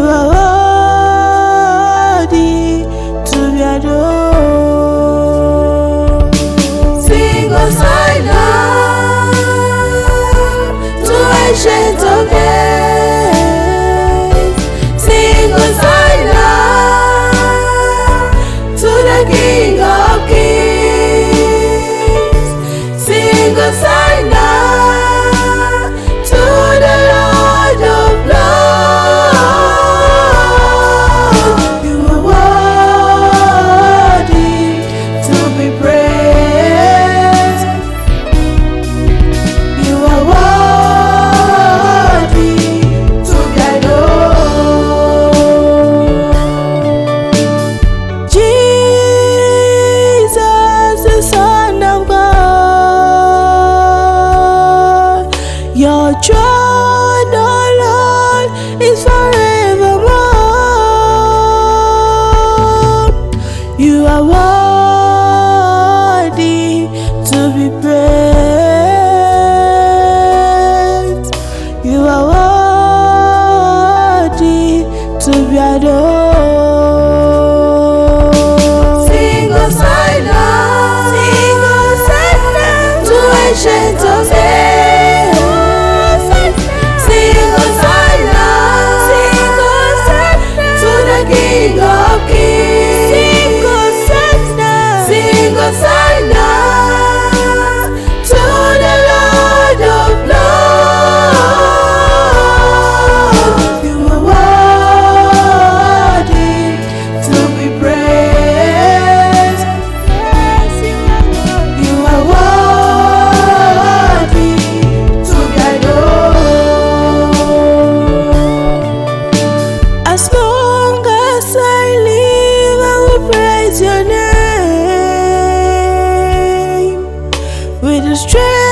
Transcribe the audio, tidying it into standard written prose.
are worthy to be adored. Sing Hosanna to Ancient of Days. Sing Hosanna to the King of Kings. Sing Hosanna to the Lord of Lords. You are worthy to be praised. You are worthy to be adored. Jesus, the Son of God, your throne, O Lord, is forevermore. You are worthy to be praised. You are worthy to be adored. Sing Hosanna, sing Hosanna to Ancient of Days. Sing Hosanna, sing Hosanna to the King of Kings. Sing Hosanna, sing Hosanna to the Lord of Lords. You are worthy to be praised. You are worthy to be adored. As long as I live, I will praise your name with the strength